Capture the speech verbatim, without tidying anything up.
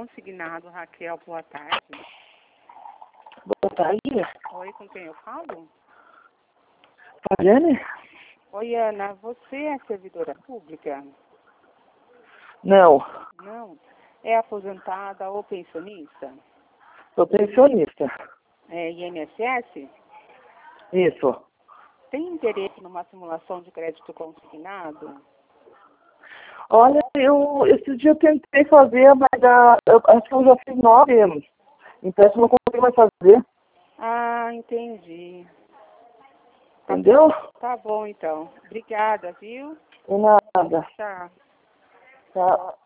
consignado, Raquel, boa tarde. Boa tarde. Oi, com quem eu falo? Fabiane? Oi, Ana, você é servidora pública? Não, Não. É aposentada ou pensionista? sou pensionista. É I N S S? Isso. Tem interesse numa simulação de crédito consignado? Olha, eu esse dia eu tentei fazer, mas a, eu acho que eu já fiz nove empréstimos, não consigo mais fazer. Ah, entendi. Entendeu? Tá bom, então. Obrigada, viu? De nada. Tchau. Tá.